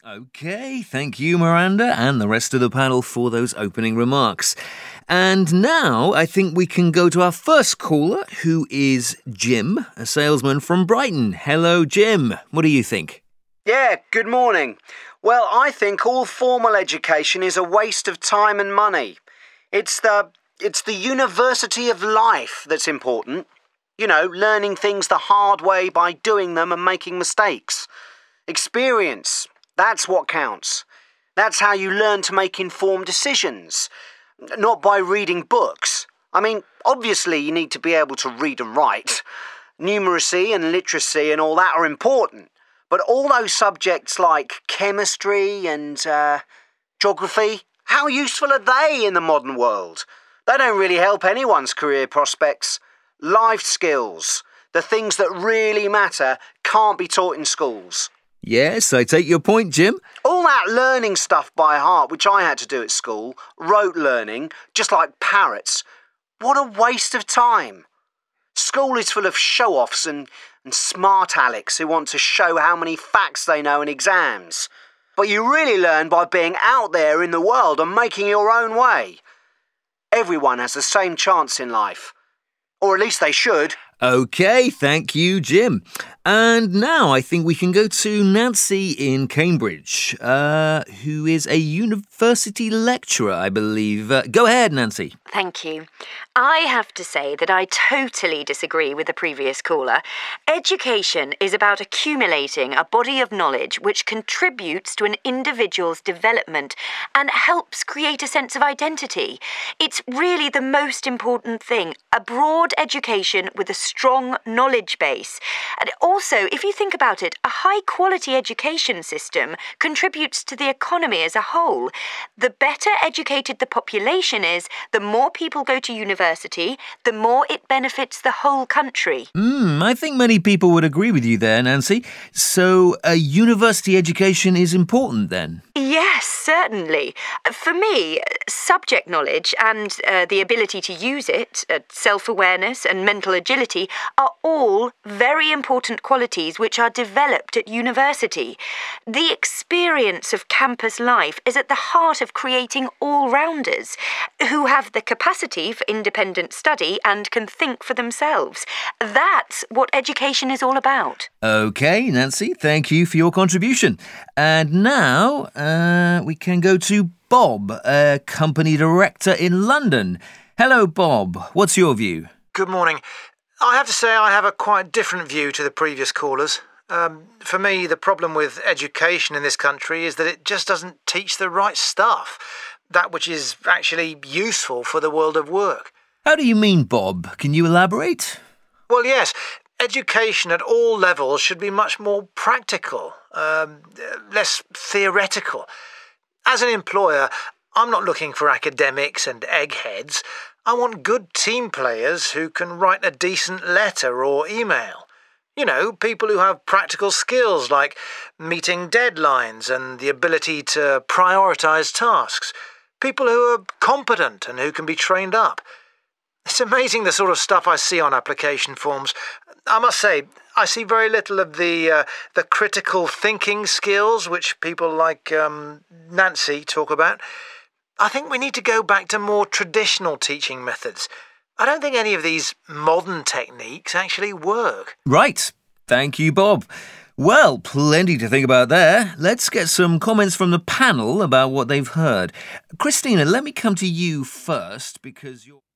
Okay, thank you, Miranda, and the rest of the panel for those opening remarks. And now I think we can go to our first caller, who is Jim, a salesman from Brighton. Hello, Jim. What do you think? Yeah, good morning. Well, I think all formal education is a waste of time and money. It's the university of life that's important. You know, learning things the hard way by doing them and making mistakes. Experience, that's what counts. That's how you learn to make informed decisions, not by reading books. I mean, obviously you need to be able to read and write. Numeracy and literacy and all that are important. But all those subjects like chemistry and geography, how useful are they in the modern world? They don't really help anyone's career prospects. Life skills, the things that really matter, can't be taught in schools. Yes, I take your point, Jim. All that learning stuff by heart, which I had to do at school, rote learning, just like parrots, what a waste of time. School is full of show-offs and smart Alex who want to show how many facts they know in exams. But you really learn by being out there in the world and making your own way. Everyone has the same chance in life. Or at least they should. Okay, thank you, Jim. And now I think we can go to Nancy in Cambridge, who is a university lecturer, I believe. Go ahead, Nancy. Thank you. I have to say that I totally disagree with the previous caller. Education is about accumulating a body of knowledge which contributes to an individual's development and helps create a sense of identity. It's really the most important thing, a broad education with a strong knowledge base. And also, if you think about it, a high-quality education system contributes to the economy as a whole. The better educated the population is, the more people go to university, the more it benefits the whole country. I think many people would agree with you there, Nancy. So a university education is important then? Yes, certainly. For me, subject knowledge and the ability to use it, self-awareness and mental agility are all very important qualities which are developed at university. The experience of campus life is at the heart of creating all-rounders who have the capacity for independent study and can think for themselves. That's what education is all about. Okay, Nancy, thank you for your contribution. And now we can go to Bob, a company director in London. Hello, Bob. What's your view? Good morning. I have to say I have a quite different view to the previous callers. For me, the problem with education in this country is that it just doesn't teach the right stuff, that which is actually useful for the world of work. How do you mean, Bob? Can you elaborate? Well, yes. Education at all levels should be much more practical, less theoretical. As an employer, I'm not looking for academics and eggheads. I want good team players who can write a decent letter or email. You know, people who have practical skills like meeting deadlines and the ability to prioritise tasks. People who are competent and who can be trained up. It's amazing the sort of stuff I see on application forms. I must say, I see very little of the critical thinking skills which people like Nancy talk about. I think we need to go back to more traditional teaching methods. I don't think any of these modern techniques actually work. Right. Thank you, Bob. Well, plenty to think about there. Let's get some comments from the panel about what they've heard. Christina, let me come to you first because you're...